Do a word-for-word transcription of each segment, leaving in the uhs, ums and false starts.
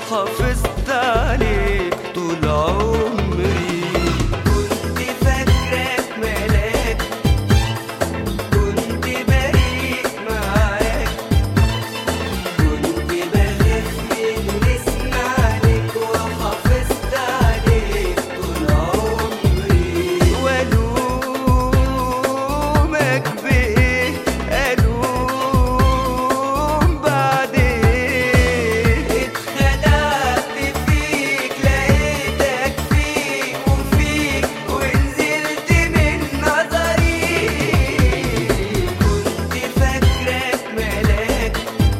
وحافظت عليك طول عمري. كنت فاكرك ملاك، كنت بريء معاك، كنت بخاف من اسم عليك وحافظت عليك طول عمري. والومك بايه؟ الوم بعد ايه؟ اتخدعت فيك لقيتك فيك وفيك ونزلت من نظري. كنت فاكرك ملاك،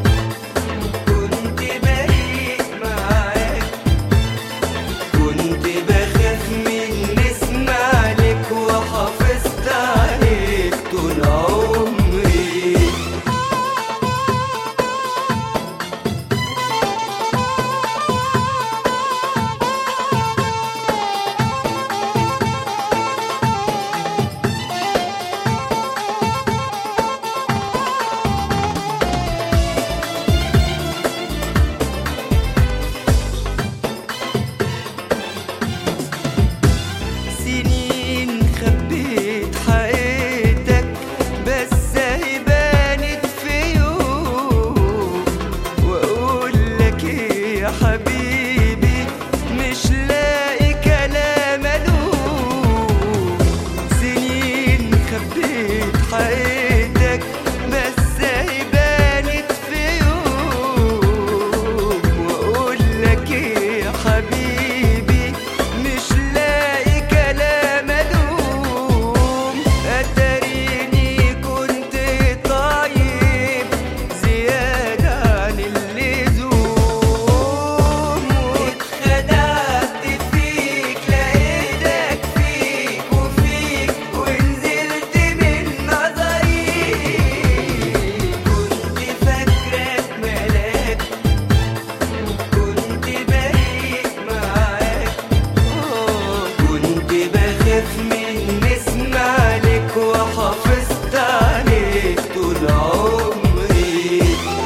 كنت بريء معاك، كنت بخاف من اسم عليك وحافظت عليك طول عمري. سنين خبيت حقيقتك بس هي بانت في يوم، واقول لك ايه يا حبيبي مش لاقي كلام الوم. سنين خبيت حقيقتك بس هي بانت في يوم، واقول لك ايه يا حبيبي مش لاقي كلام الوم. اتاريني كنت طيب زيادة عن اللزوم، واتخدعت فيك لقيتك فيك وفيك ونزلت من نظري. كنت فاكرك ملاك، كنت بريء معاك، كنت بخاف من اسم عليك وحافظت عليك طول عمري.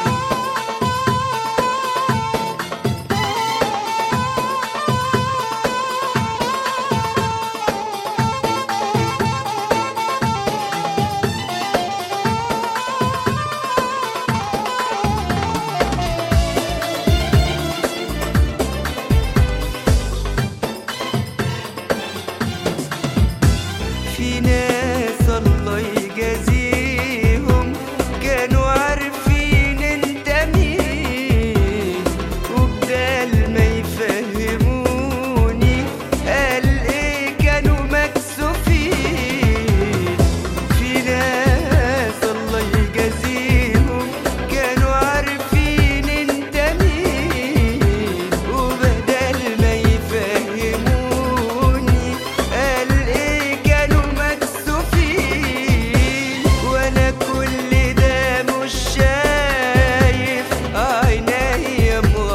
في ناس الله يجازيهم كانوا عارفين انت مين، وبدال ما يفهموني قال ايه كانوا مكسوفين. في ناس الله يجازيهم كانوا عارفين انت مين، وبدال ما يفهموني قال ايه كانوا مكسوفين. وانا كل ده مش شايف عينيا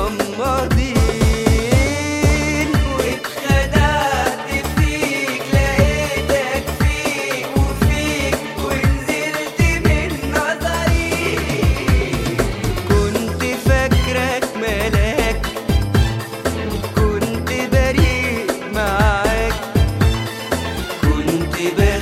مغمضين، واتخدعت فيك لقيتك فيك وفيك ونزلت من نظري. كنت فاكرك ملاك، كنت بريء معاك، كنت بريء